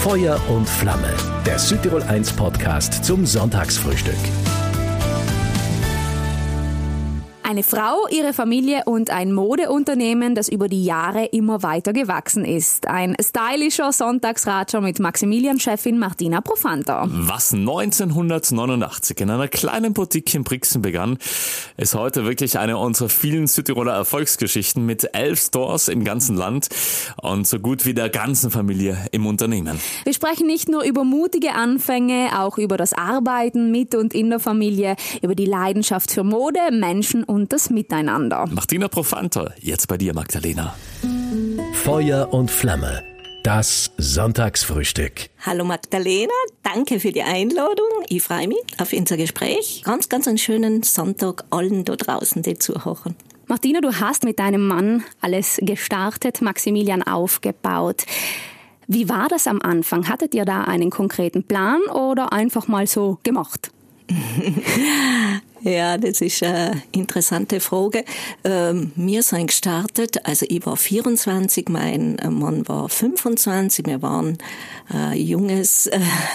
Feuer und Flamme, der Südtirol 1 Podcast zum Sonntagsfrühstück. Eine Frau, ihre Familie und ein Modeunternehmen, das über die Jahre immer weiter gewachsen ist. Ein stylischer Sonntagsratscher mit Maximilian-Chefin Martina Profanter. Was 1989 in einer kleinen Boutique in Brixen begann, ist heute wirklich eine unserer vielen Südtiroler Erfolgsgeschichten mit 11 Stores im ganzen Land und so gut wie der ganzen Familie im Unternehmen. Wir sprechen nicht nur über mutige Anfänge, auch über das Arbeiten mit und in der Familie, über die Leidenschaft für Mode, Menschen und das Miteinander. Martina Profanter, jetzt bei dir, Magdalena. Feuer und Flamme, das Sonntagsfrühstück. Hallo Magdalena, danke für die Einladung. Ich freue mich auf unser Gespräch. Ganz einen schönen Sonntag allen da draußen, die zuhören. Martina, du hast mit deinem Mann alles gestartet, Maximilian aufgebaut. Wie war das am Anfang? Hattet ihr da einen konkreten Plan oder einfach mal so gemacht? Ja, das ist eine interessante Frage. Wir sind gestartet, also ich war 24, mein Mann war 25, wir waren ein junges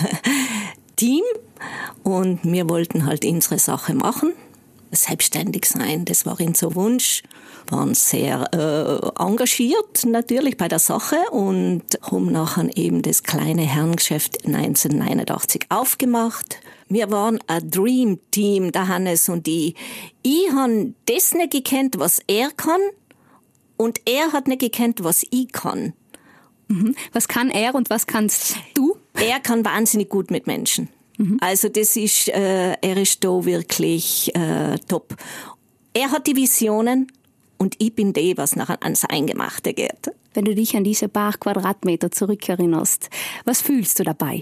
Team und wir wollten halt unsere Sache machen, selbstständig sein, das war unser Wunsch. Waren sehr engagiert natürlich bei der Sache und haben nachher eben das kleine Herrengeschäft 1989 aufgemacht. Wir waren ein Dream Team, der Hannes und ich. Ich habe das nicht gekannt, was er kann und er hat nicht gekannt, was ich kann. Mhm. Was kann er und was kannst du? Er kann wahnsinnig gut mit Menschen. Mhm. Also das ist, er ist da wirklich top. Er hat die Visionen. Und ich bin die, was nachher ans Eingemachte geht. Wenn du dich an diese paar Quadratmeter zurückerinnerst, was fühlst du dabei?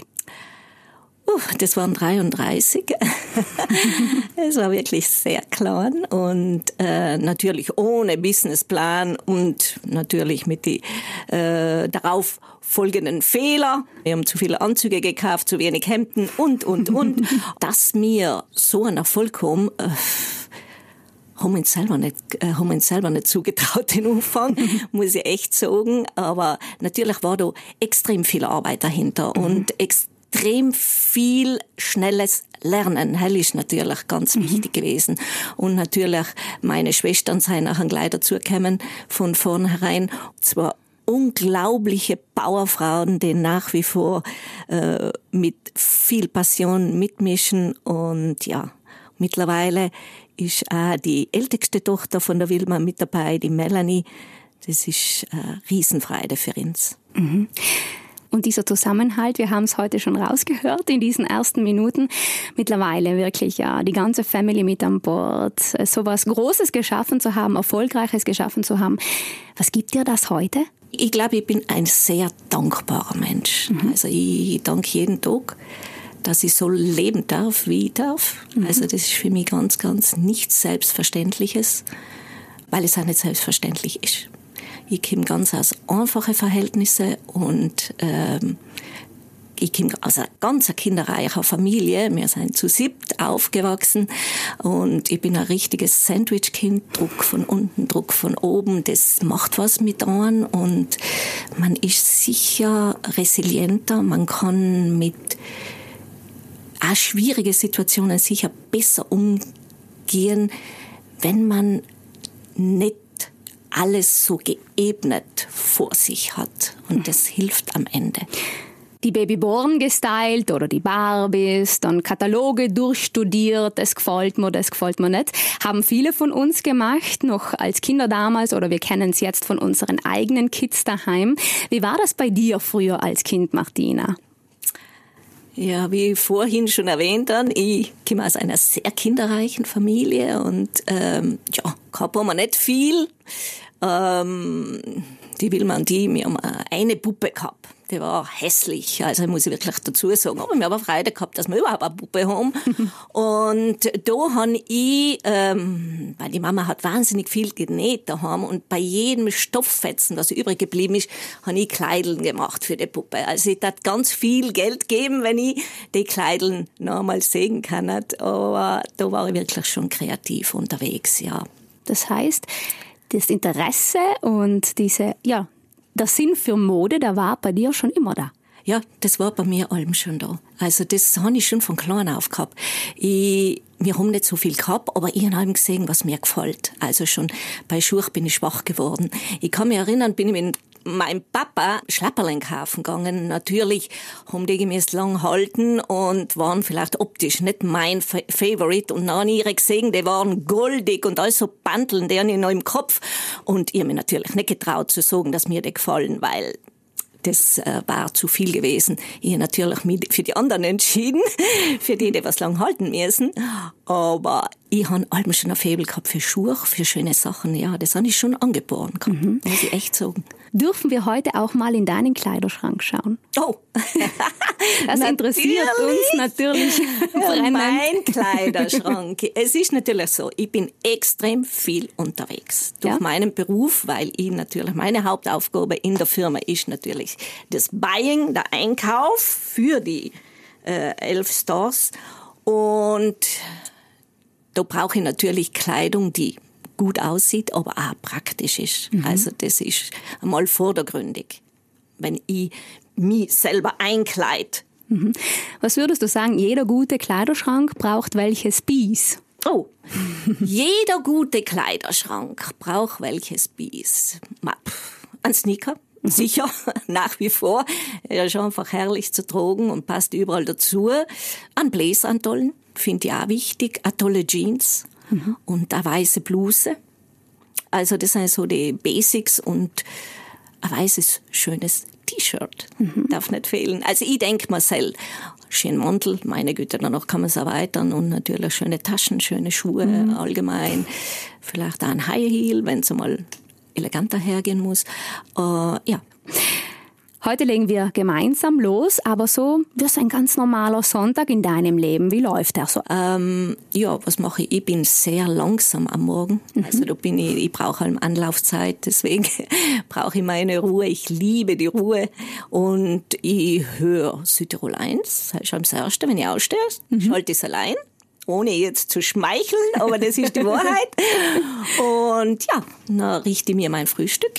Das waren 33. Es war wirklich sehr klein und natürlich ohne Businessplan und natürlich mit die darauf folgenden Fehler. Wir haben zu viele Anzüge gekauft, zu wenig Hemden und. Dass wir so einen Erfolg haben, haben uns selber nicht zugetraut, den Umfang, muss ich echt sagen. Aber natürlich war da extrem viel Arbeit dahinter und extrem viel schnelles Lernen. Das ist natürlich ganz wichtig gewesen. Und natürlich, meine Schwestern sind nachher gleich dazugekommen von vornherein. Zwar unglaubliche Powerfrauen, die nach wie vor mit viel Passion mitmischen und ja, mittlerweile ist auch die älteste Tochter von der Wilma mit dabei, die Melanie. Das ist eine Riesenfreude für uns. Mhm. Und dieser Zusammenhalt, wir haben es heute schon rausgehört in diesen ersten Minuten, mittlerweile wirklich ja die ganze Family mit an Bord, so was Großes geschaffen zu haben, Erfolgreiches geschaffen zu haben. Was gibt dir das heute? Ich glaube, ich bin ein sehr dankbarer Mensch. Also ich danke jeden Tag, dass ich so leben darf, wie ich darf. Also das ist für mich ganz, ganz nichts Selbstverständliches, weil es auch nicht selbstverständlich ist. Ich komme ganz aus einfachen Verhältnissen und ich komme aus einer ganz kinderreichen Familie. Wir sind zu 7 aufgewachsen und ich bin ein richtiges Sandwich-Kind. Druck von unten, Druck von oben, das macht was mit einem und man ist sicher resilienter, man kann mit auch schwierige Situationen sicher besser umgehen, wenn man nicht alles so geebnet vor sich hat. Und das hilft am Ende. Die Babyborn gestylt oder die Barbies, dann Kataloge durchstudiert, das gefällt mir nicht. Haben viele von uns gemacht, noch als Kinder damals oder wir kennen es jetzt von unseren eigenen Kids daheim. Wie war das bei dir früher als Kind, Martina? Ja, wie vorhin schon erwähnt, ich komme aus einer sehr kinderreichen Familie und gehabt haben wir nicht viel. Die Wilma und wir haben eine Puppe gehabt. Die war hässlich, also muss ich wirklich dazu sagen. Aber wir haben Freude gehabt, dass wir überhaupt eine Puppe haben. Und da habe ich, weil die Mama hat wahnsinnig viel genäht daheim und bei jedem Stofffetzen, was übrig geblieben ist, habe ich Kleideln gemacht für die Puppe. Also ich tat ganz viel Geld geben, wenn ich die Kleideln nochmals sehen kann. Aber da war ich wirklich schon kreativ unterwegs, ja. Das heißt, das Interesse und der Sinn für Mode, der war bei dir schon immer da. Ja, das war bei mir allem schon da. Also das habe ich schon von klein auf gehabt. Wir haben nicht so viel gehabt, aber ich habe gesehen, was mir gefällt. Also schon bei Schuhe bin ich schwach geworden. Ich kann mich erinnern, bin ich mit meinem Papa Schlapperlein kaufen gegangen. Natürlich haben die gemäß lang halten und waren vielleicht optisch nicht mein Favorite. Und dann habe ich gesehen, die waren goldig und alles so Bandeln, die habe ich noch im Kopf. Und ich habe mir natürlich nicht getraut zu sagen, dass mir die gefallen, weil das war zu viel gewesen. Ich habe natürlich mich für die anderen entschieden, für die was lang halten müssen. Aber ich habe allem schon ein Faible gehabt für Schuhe, für schöne Sachen. Ja, das habe ich schon angeboren gehabt, muss ich echt sagen. Dürfen wir heute auch mal in deinen Kleiderschrank schauen? Oh, das interessiert uns natürlich. Mein Kleiderschrank. Es ist natürlich so, ich bin extrem viel unterwegs durch meinen Beruf, weil ich natürlich, meine Hauptaufgabe in der Firma ist natürlich das Buying, der Einkauf für die 11 Stores. Und da brauche ich natürlich Kleidung, die gut aussieht, aber auch praktisch ist. Also das ist einmal vordergründig, wenn ich mich selber einkleide. Was würdest du sagen, jeder gute Kleiderschrank braucht welches Piece? Oh, jeder gute Kleiderschrank braucht welches Piece. Ein Sneaker, sicher, nach wie vor. Er ist einfach herrlich zu tragen und passt überall dazu. Ein Blazer, einen tollen, finde ich auch wichtig. Eine tolle Jeans. Und eine weiße Bluse. Also das sind so die Basics und ein weißes, schönes T-Shirt. Darf nicht fehlen. Also ich denke mir selbst, schönen Mantel, meine Güte, danach kann man es erweitern und natürlich schöne Taschen, schöne Schuhe allgemein. Vielleicht auch ein High Heel, wenn es mal eleganter hergehen muss. Ja. Heute legen wir gemeinsam los, aber so wie ist ein ganz normaler Sonntag in deinem Leben. Wie läuft der so? Ja, was mache ich? Ich bin sehr langsam am Morgen. Also da bin ich brauche halt Anlaufzeit, deswegen brauche ich meine Ruhe. Ich liebe die Ruhe und ich höre Südtirol 1. Das ist am ersten, wenn ich ausstehe, schalte ich es allein. Ohne jetzt zu schmeicheln, aber das ist die Wahrheit. Und ja, dann richte ich mir mein Frühstück.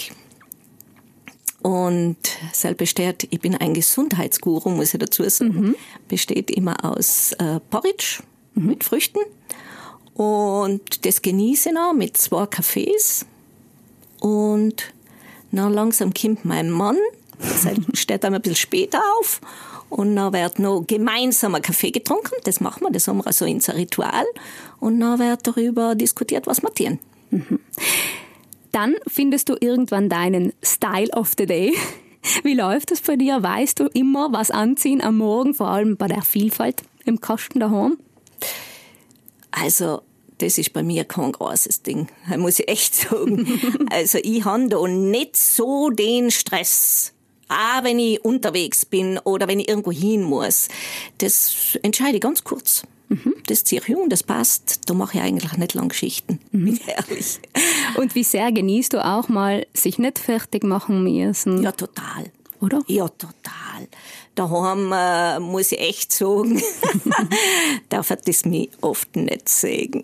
Und selber steht, ich bin ein Gesundheitsguru, muss ich dazu sagen. Besteht immer aus Porridge mit Früchten. Und das genieße ich noch mit 2 Kaffees. Und dann langsam kommt mein Mann, steht dann ein bisschen später auf. Und dann wird noch gemeinsam ein Kaffee getrunken. Das machen wir, das haben wir so ins Ritual. Und dann wird darüber diskutiert, was wir tun. Dann findest du irgendwann deinen Style of the Day. Wie läuft das bei dir? Weißt du immer, was anziehen am Morgen, vor allem bei der Vielfalt im Kasten daheim? Also, das ist bei mir kein großes Ding, muss ich echt sagen. Also, ich habe da nicht so den Stress. Auch wenn ich unterwegs bin oder wenn ich irgendwo hin muss. Das entscheide ich ganz kurz. Das ziehe ich um, das passt. Da mache ich eigentlich nicht lange Geschichten. Bin ehrlich. Und wie sehr genießt du auch mal, sich nicht fertig machen müssen? Ja, total. Oder? Ja, total. Daheim muss ich echt sagen, darf das mich oft nicht sagen.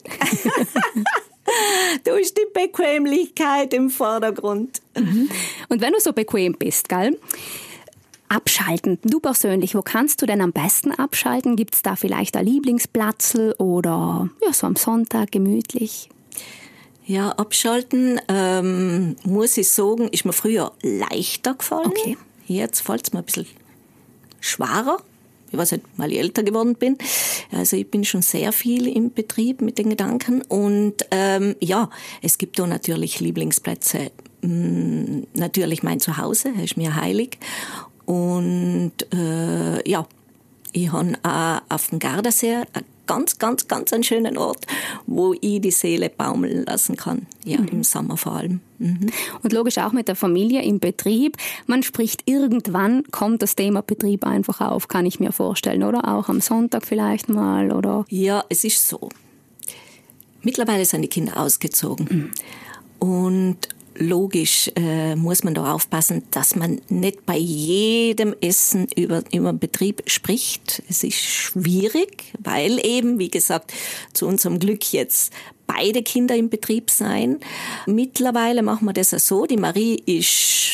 Da ist die Bequemlichkeit im Vordergrund. Und wenn du so bequem bist, gell? Abschalten. Du persönlich, wo kannst du denn am besten abschalten? Gibt es da vielleicht ein Lieblingsplatz oder ja, so am Sonntag gemütlich? Ja, abschalten, muss ich sagen, ist mir früher leichter gefallen. Okay. Jetzt fällt es mir ein bisschen schwerer. Ich weiß nicht, weil ich älter geworden bin. Also ich bin schon sehr viel im Betrieb mit den Gedanken. Und ja, es gibt da natürlich Lieblingsplätze. Natürlich mein Zuhause, das ist mir heilig. Und ja, ich habe auch auf dem Gardasee einen ganz einen schönen Ort, wo ich die Seele baumeln lassen kann. Ja, im Sommer vor allem. Und logisch auch mit der Familie im Betrieb. Man spricht irgendwann, kommt das Thema Betrieb einfach auf, kann ich mir vorstellen, oder? Auch am Sonntag vielleicht mal, oder? Ja, es ist so. Mittlerweile sind die Kinder ausgezogen. Und logisch muss man da aufpassen, dass man nicht bei jedem Essen über Betrieb spricht. Es ist schwierig, weil eben, wie gesagt, zu unserem Glück jetzt beide Kinder im Betrieb sein. Mittlerweile machen wir das so. Die Marie ist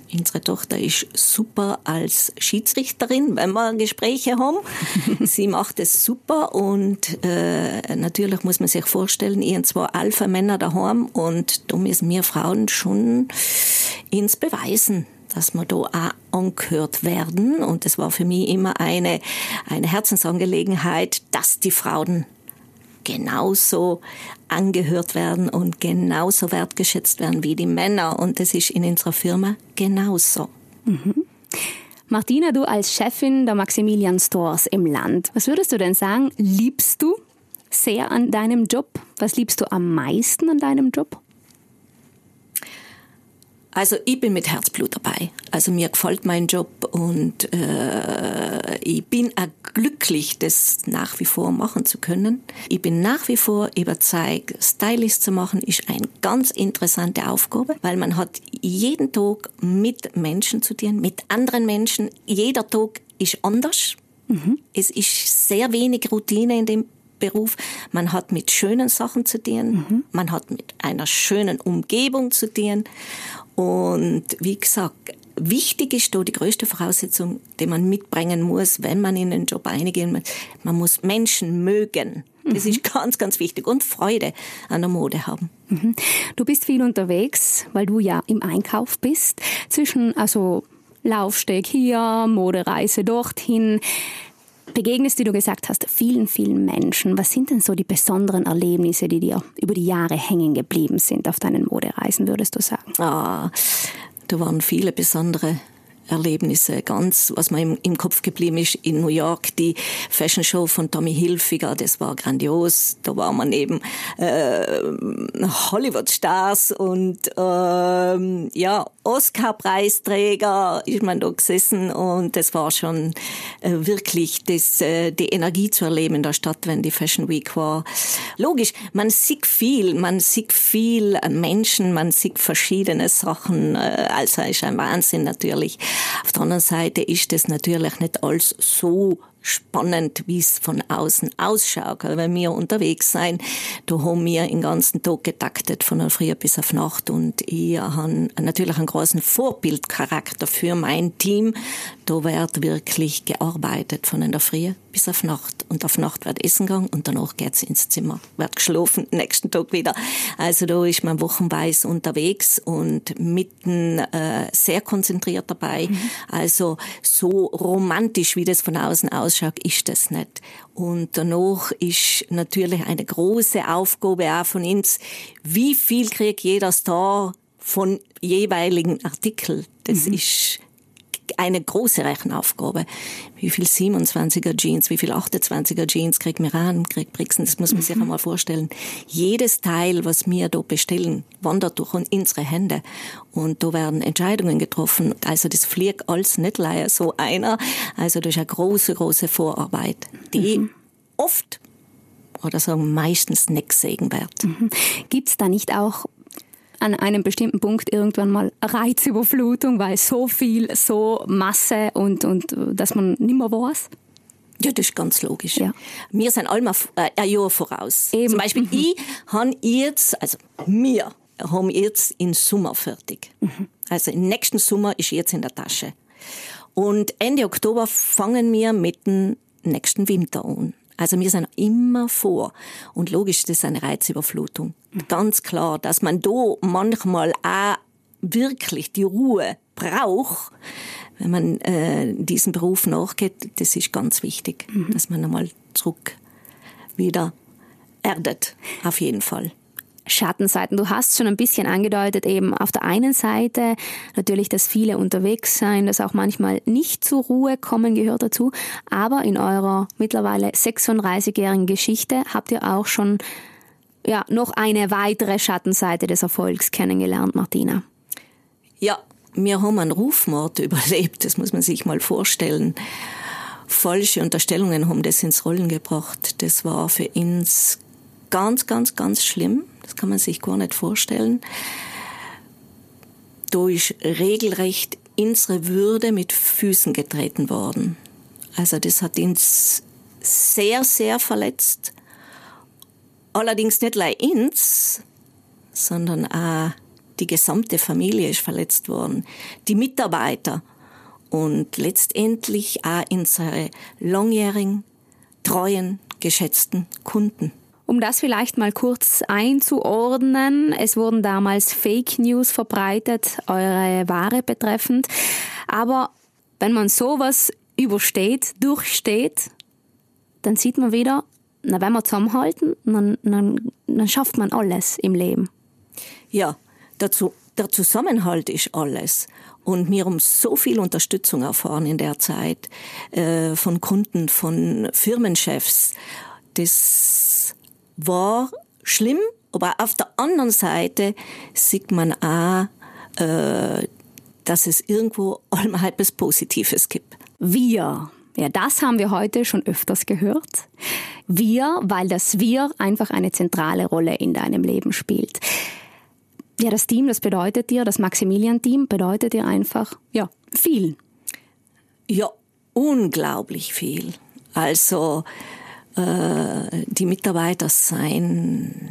Unsere Tochter ist super als Schiedsrichterin, wenn wir Gespräche haben. Sie macht es super und natürlich muss man sich vorstellen, ihr 2 Alpha-Männer daheim und da müssen wir Frauen schon ins beweisen, dass wir da auch angehört werden. Und es war für mich immer eine Herzensangelegenheit, dass die Frauen genauso angehört werden und genauso wertgeschätzt werden wie die Männer. Und das ist in unserer Firma genauso. Mhm. Martina, du als Chefin der Maximilian Stores im Land, was würdest du denn sagen, liebst du sehr an deinem Job? Was liebst du am meisten an deinem Job? Also ich bin mit Herzblut dabei. Also mir gefällt mein Job und ich bin auch glücklich, das nach wie vor machen zu können. Ich bin nach wie vor überzeugt, Stylist zu machen ist eine ganz interessante Aufgabe, weil man hat jeden Tag mit Menschen zu tun, mit anderen Menschen. Jeder Tag ist anders. Mhm. Es ist sehr wenig Routine in dem Beruf. Man hat mit schönen Sachen zu tun. Man hat mit einer schönen Umgebung zu tun. Und wie gesagt, wichtig ist da die größte Voraussetzung, die man mitbringen muss, wenn man in den Job eingeht. Man muss Menschen mögen. Das ist ganz, ganz wichtig. Und Freude an der Mode haben. Mhm. Du bist viel unterwegs, weil du ja im Einkauf bist. Zwischen Laufsteg hier, Modereise dorthin. Begegnest, wie du gesagt hast, vielen, vielen Menschen. Was sind denn so die besonderen Erlebnisse, die dir über die Jahre hängen geblieben sind auf deinen Modereisen, würdest du sagen? Da waren viele besondere Erlebnisse. Ganz, was mir im Kopf geblieben ist, in New York, die Fashion Show von Tommy Hilfiger, das war grandios. Da war man eben Hollywood-Stars und Oscar-Preisträger ist man da gesessen und das war schon wirklich die Energie zu erleben in der Stadt, wenn die Fashion Week war. Logisch, man sieht viel Menschen, man sieht verschiedene Sachen, also ist ein Wahnsinn natürlich. Auf der anderen Seite ist es natürlich nicht alles so spannend, wie es von außen ausschaut. Wenn wir unterwegs sind, da haben wir den ganzen Tag getaktet, von der Früh bis auf Nacht. Und ich habe natürlich einen großen Vorbildcharakter für mein Team. Da wird wirklich gearbeitet, von der Früh bis auf Nacht. Und auf Nacht wird Essen gegangen und danach geht's ins Zimmer. Wird geschlafen, nächsten Tag wieder. Also da ist man wochenweise unterwegs und mitten sehr konzentriert dabei. Also so romantisch, wie das von außen ausschaut, ist das nicht. Und danach ist natürlich eine große Aufgabe auch von uns, wie viel kriegt jeder Star von jeweiligen Artikel. Das ist eine große Rechenaufgabe. Wie viel 27er Jeans, wie viel 28er Jeans kriegt Miran, kriegt Brixen, das muss man sich einmal vorstellen. Jedes Teil, was wir da bestellen, wandert durch unsere Hände. Und da werden Entscheidungen getroffen. Also das fliegt alles nicht leider so einer. Also das ist eine große, große Vorarbeit, die oft oder sagen meistens nicht gesehen wird. Gibt's da nicht auch an einem bestimmten Punkt irgendwann mal Reizüberflutung, weil so viel, so Masse und dass man nicht mehr weiß? Ja, das ist ganz logisch. Ja. Wir sind alle ein Jahr voraus. Eben. Zum Beispiel, wir haben jetzt im Sommer fertig. Also im nächsten Sommer ist jetzt in der Tasche. Und Ende Oktober fangen wir mit dem nächsten Winter an. Also wir sind immer vor. Und logisch, das ist eine Reizüberflutung. Ganz klar, dass man da manchmal auch wirklich die Ruhe braucht, wenn man diesem Beruf nachgeht. Das ist ganz wichtig, dass man einmal zurück wieder erdet. Auf jeden Fall. Schattenseiten. Du hast schon ein bisschen angedeutet, eben auf der einen Seite natürlich, dass viele unterwegs sein, dass auch manchmal nicht zur Ruhe kommen gehört dazu. Aber in eurer mittlerweile 36-jährigen Geschichte habt ihr auch schon noch eine weitere Schattenseite des Erfolgs kennengelernt, Martina. Ja, wir haben einen Rufmord überlebt, das muss man sich mal vorstellen. Falsche Unterstellungen haben das ins Rollen gebracht. Das war für uns ganz, ganz, ganz schlimm. Das kann man sich gar nicht vorstellen. Da ist regelrecht unsere Würde mit Füßen getreten worden. Also das hat uns sehr, sehr verletzt. Allerdings nicht nur uns, sondern auch Die gesamte Familie ist verletzt worden. Die Mitarbeiter und letztendlich auch unsere langjährigen, treuen, geschätzten Kunden. Um das vielleicht mal kurz einzuordnen, es wurden damals Fake News verbreitet, eure Ware betreffend. Aber wenn man sowas übersteht, durchsteht, dann sieht man wieder, wenn wir zusammenhalten, dann schafft man alles im Leben. Ja, der Zusammenhalt ist alles. Und wir haben so viel Unterstützung erfahren in der Zeit von Kunden, von Firmenchefs. Das war schlimm, aber auf der anderen Seite sieht man auch, dass es irgendwo allem etwas Positives gibt. Wir. Ja, das haben wir heute schon öfters gehört. Wir, weil das Wir einfach eine zentrale Rolle in deinem Leben spielt. Ja, das Team, das bedeutet dir, das Maximilian-Team bedeutet dir einfach, ja, viel. Ja, unglaublich viel. Also, die Mitarbeiter seien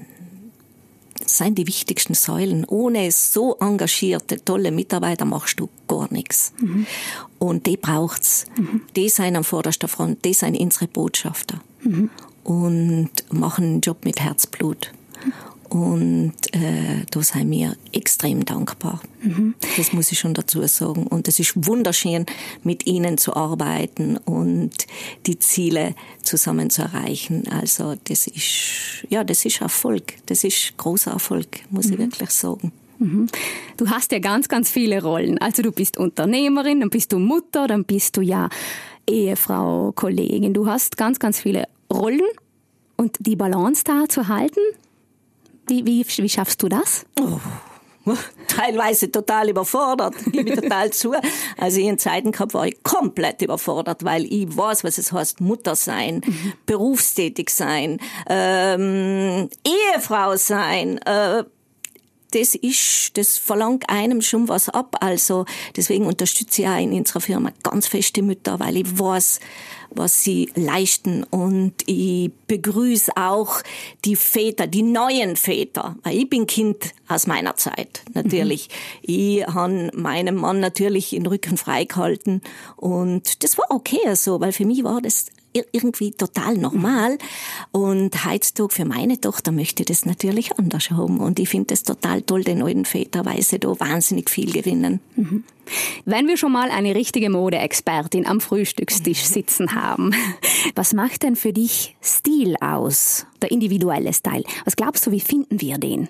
die wichtigsten Säulen. Ohne so engagierte, tolle Mitarbeiter machst du gar nichts. Mhm. Und die braucht's. Mhm. Die sind am vordersten Front, die sind unsere Botschafter. Mhm. Und machen einen Job mit Herzblut. Und da sind wir extrem dankbar. Mhm. Das muss ich schon dazu sagen. Und es ist wunderschön, mit ihnen zu arbeiten und die Ziele zusammen zu erreichen. Also das ist Erfolg. Das ist großer Erfolg, muss ich wirklich sagen. Mhm. Du hast ja ganz, ganz viele Rollen. Also du bist Unternehmerin, dann bist du Mutter, dann bist du ja Ehefrau, Kollegin. Du hast ganz, ganz viele Rollen. Und die Balance da zu halten, wie schaffst du das? Oh, teilweise total überfordert, gebe ich total zu. Also in Zeiten gehabt war ich komplett überfordert, weil ich weiß, was es heißt, Mutter sein, berufstätig sein, Ehefrau sein. Das verlangt einem schon was ab. Also deswegen unterstütze ich auch in unserer Firma ganz fest die Mütter, weil ich weiß, was sie leisten. Und ich begrüße auch die Väter, die neuen Väter. Weil ich bin Kind aus meiner Zeit, natürlich. Mhm. Ich habe meinem Mann natürlich den Rücken freigehalten. Und das war okay so, weil für mich war das irgendwie total normal. Und heutzutage für meine Tochter möchte ich das natürlich anders haben. Und ich finde das total toll, den neuen Väter, weil sie da wahnsinnig viel gewinnen. Mhm. Wenn wir schon mal eine richtige Modeexpertin am Frühstückstisch sitzen haben, was macht denn für dich Stil aus? Der individuelle Style. Was glaubst du, wie finden wir den?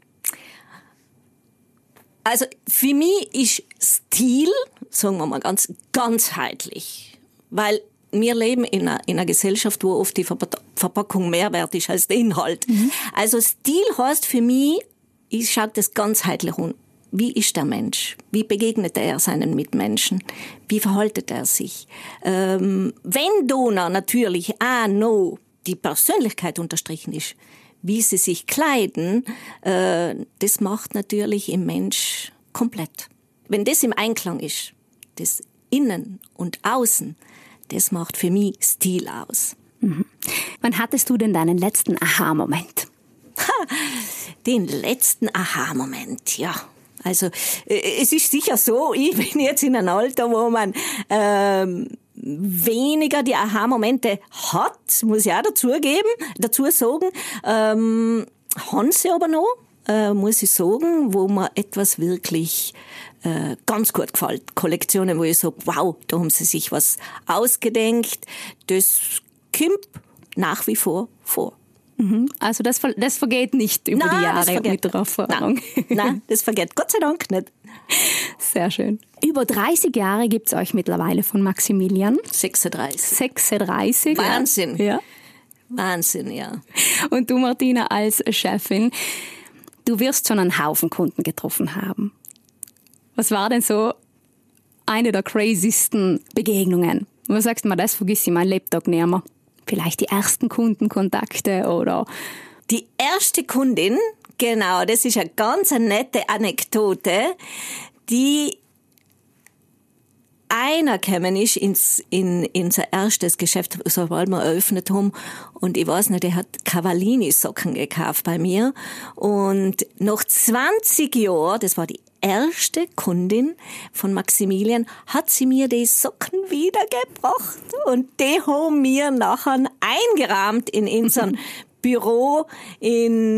Also für mich ist Stil, sagen wir mal, ganz ganzheitlich. Weil wir leben in einer Gesellschaft, wo oft die Verpackung mehr wert ist als der Inhalt. Mhm. Also Stil heißt für mich, ich schaue das ganzheitlich an. Wie ist der Mensch? Wie begegnet er seinen Mitmenschen? Wie verhaltet er sich? Wenn da natürlich auch noch die Persönlichkeit unterstrichen ist, wie sie sich kleiden, das macht natürlich im Mensch komplett. Wenn das im Einklang ist, das Innen und Außen, das macht für mich Stil aus. Mhm. Wann hattest du denn deinen letzten Aha-Moment? Den letzten Aha-Moment, ja. Also es ist sicher so, ich bin jetzt in einem Alter, wo man weniger die Aha-Momente hat, muss ich auch dazu sagen. Haben sie aber noch, muss ich sagen, wo mir etwas wirklich ganz gut gefällt. Kollektionen, wo ich sage, wow, da haben sie sich was ausgedenkt. Das kommt nach wie vor vor. Also das vergeht nicht über die Jahre mit der Erfahrung. Nein, das vergeht Gott sei Dank nicht. Sehr schön. Über 30 Jahre gibt's euch mittlerweile von Maximilian. 36. Wahnsinn. Ja. Wahnsinn, ja. Und du, Martina, als Chefin, du wirst schon einen Haufen Kunden getroffen haben. Was war denn so eine der craziesten Begegnungen? Wo sagst du mal, das vergiss ich mein Lebtag nicht mehr? Vielleicht die ersten Kundenkontakte oder? Die erste Kundin, genau, das ist eine ganz nette Anekdote, die einer gekommen ist in unser erstes Geschäft, sobald wir eröffnet haben. Und ich weiß nicht, der hat Cavallini-Socken gekauft bei mir. Und nach 20 Jahren, das war die erste Kundin von Maximilian, hat sie mir die Socken wiedergebracht. Und die haben wir nachher eingerahmt in unserem Büro in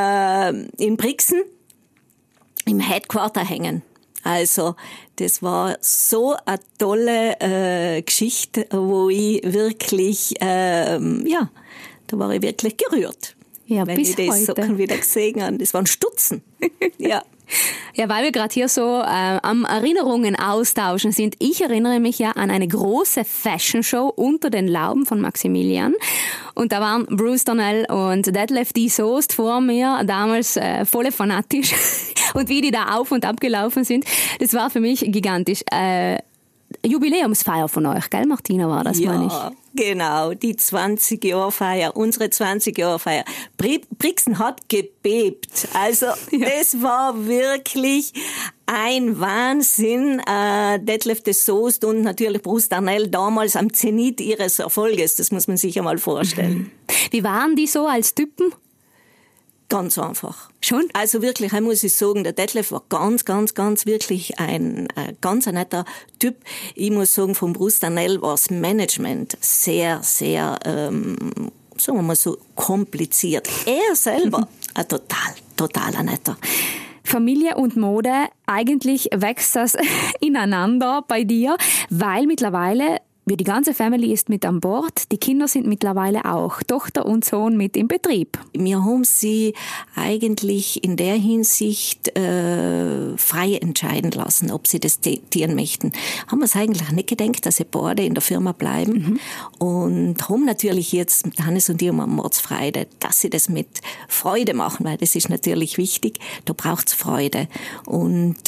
Brixen im Headquarter hängen. Also, das war so eine tolle Geschichte, wo ich wirklich, da war ich wirklich gerührt. Ja, wenn bis ich die heute. Socken wieder gesehen habe. Das waren Stutzen. Ja. Ja, weil wir gerade hier so am Erinnerungen austauschen sind. Ich erinnere mich ja an eine große Fashion-Show unter den Lauben von Maximilian. Und da waren Bruce Darnell und Detlef D. Soest vor mir, damals voll fanatisch. Und wie die da auf und ab gelaufen sind, das war für mich gigantisch. Jubiläumsfeier von euch, gell, Martina, war das, meine ich? Ja, genau, die 20-Jahr-Feier, unsere 20-Jahr-Feier. Brixen hat gebebt. Also, das war wirklich ein Wahnsinn. Detlef de Soest und natürlich Bruce Darnell damals am Zenit ihres Erfolges. Das muss man sich einmal vorstellen. Wie waren die so als Typen? Ganz einfach. Schon? Also wirklich, ich muss sagen, der Detlef war ganz wirklich ein ganz netter Typ. Ich muss sagen, von Bruce Darnell war das Management sehr, sagen wir mal so, kompliziert. Er selber, ein total netter. Familie und Mode, eigentlich wächst das ineinander bei dir, weil mittlerweile die ganze Family ist mit an Bord, die Kinder sind mittlerweile auch, Tochter und Sohn mit im Betrieb. Wir haben sie eigentlich in der Hinsicht frei entscheiden lassen, ob sie das tieren möchten. Haben wir es eigentlich nicht gedacht, dass sie beide in der Firma bleiben und haben natürlich jetzt, Hannes und ich haben Mordsfreude, dass sie das mit Freude machen, weil das ist natürlich wichtig, da braucht's Freude. Und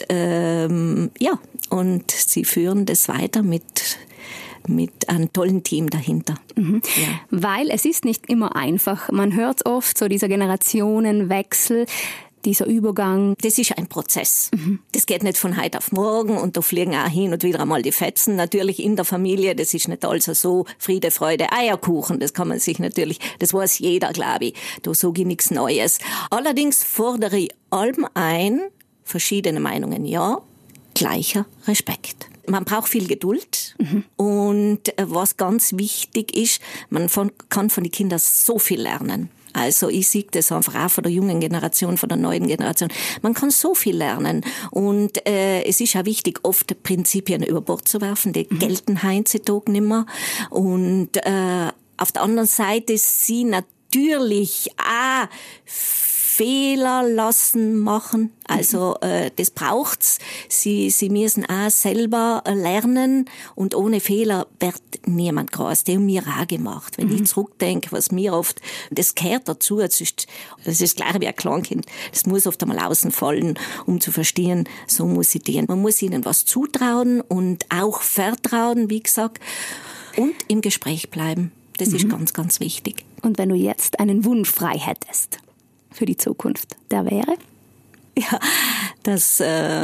und sie führen das weiter mit einem tollen Team dahinter. Ja. Weil es ist nicht immer einfach. Man hört oft so dieser Generationenwechsel, dieser Übergang. Das ist ein Prozess. Das geht nicht von heute auf morgen und da fliegen auch hin und wieder einmal die Fetzen. Natürlich in der Familie, das ist nicht alles so Friede, Freude, Eierkuchen. Das kann man sich natürlich, das weiß jeder, glaube ich. Da sage ich nichts Neues. Allerdings fordere ich allem ein, verschiedene Meinungen, ja, gleicher Respekt. Man braucht viel Geduld und was ganz wichtig ist, man kann von den Kindern so viel lernen. Also ich sehe das einfach auch von der jungen Generation, von der neuen Generation. Man kann so viel lernen und es ist auch wichtig, oft Prinzipien über Bord zu werfen, die gelten heutzutage nicht mehr. Und auf der anderen Seite sie natürlich auch Fehler machen. Also das braucht's. Sie müssen auch selber lernen und ohne Fehler wird niemand groß. Die haben mir auch gemacht. Wenn ich zurückdenke, was mir oft, das gehört dazu. Das ist das Gleiche wie ein Kleinkind. Das muss oft einmal außen fallen, um zu verstehen, so muss ich dienen. Man muss ihnen was zutrauen und auch vertrauen, wie gesagt, und im Gespräch bleiben. Das ist ganz, ganz wichtig. Und wenn du jetzt einen Wunsch frei hättest für die Zukunft, der wäre? Ja, dass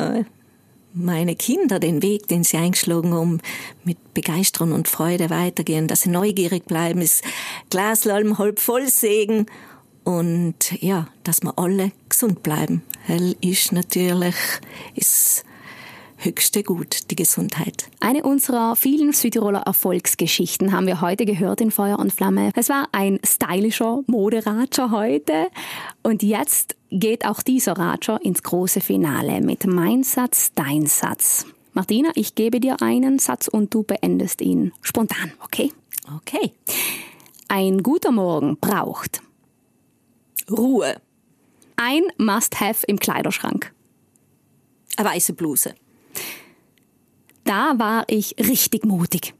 meine Kinder den Weg, den sie eingeschlagen haben, mit Begeisterung und Freude weitergehen, dass sie neugierig bleiben, das Glas halb voll sägen und ja, dass wir alle gesund bleiben. Weil ist natürlich das höchste Gut, die Gesundheit. Eine unserer vielen Südtiroler Erfolgsgeschichten haben wir heute gehört in Feuer und Flamme. Es war ein stylischer Moderatscher heute und jetzt geht auch dieser Ratscher ins große Finale mit Mein Satz, Dein Satz. Martina, ich gebe dir einen Satz und du beendest ihn spontan, okay? Okay. Ein guter Morgen braucht Ruhe. ein Must-Have im Kleiderschrank. Eine weiße Bluse. Da war ich richtig mutig.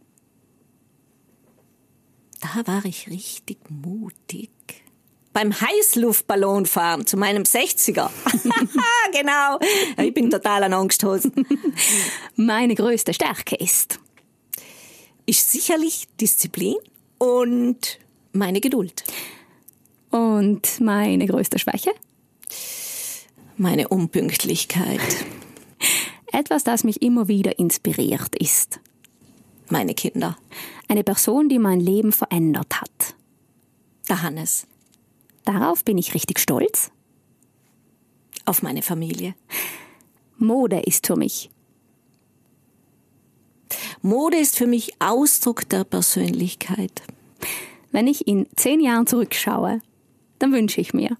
Da war ich richtig mutig. Beim Heißluftballonfahren zu meinem 60er. Genau. Ich bin total an Angsthosen. Meine größte Stärke ist Sicherlich Disziplin und meine Geduld. und meine größte Schwäche? Meine Unpünktlichkeit. Etwas, das mich immer wieder inspiriert ist. Meine Kinder. Eine Person, die mein Leben verändert hat. Der Hannes. Darauf bin ich richtig stolz. Auf meine Familie. Mode ist für mich. Mode ist für mich Ausdruck der Persönlichkeit. Wenn ich in 10 Jahren zurückschaue, dann wünsche ich mir.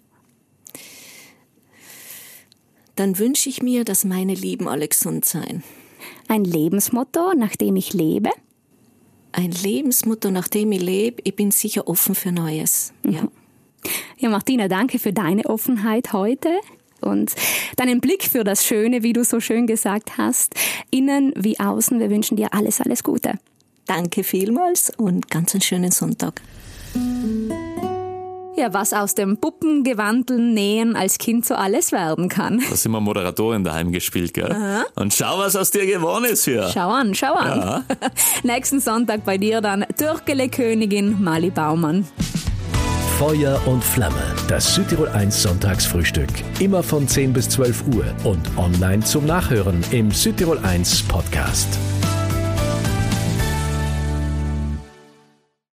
Dann wünsche ich mir, dass meine Lieben alle gesund sein. Ein Lebensmotto, nach dem ich lebe. Ein Lebensmotto, nach dem ich lebe. Ich bin sicher offen für Neues. Ja. Ja, Martina, danke für deine Offenheit heute und deinen Blick für das Schöne, wie du so schön gesagt hast. Innen wie außen, wir wünschen dir alles, alles Gute. Danke vielmals und ganz einen schönen Sonntag. Ja, was aus dem Puppengewandeln Nähen als Kind so alles werden kann. Da sind wir Moderatorin daheim gespielt, gell? Aha. Und schau, was aus dir geworden ist hier. Schau an. Ja. Nächsten Sonntag bei dir dann Türkele-Königin Mali Baumann. Feuer und Flamme, das Südtirol 1 Sonntagsfrühstück. Immer von 10 bis 12 Uhr und online zum Nachhören im Südtirol 1 Podcast.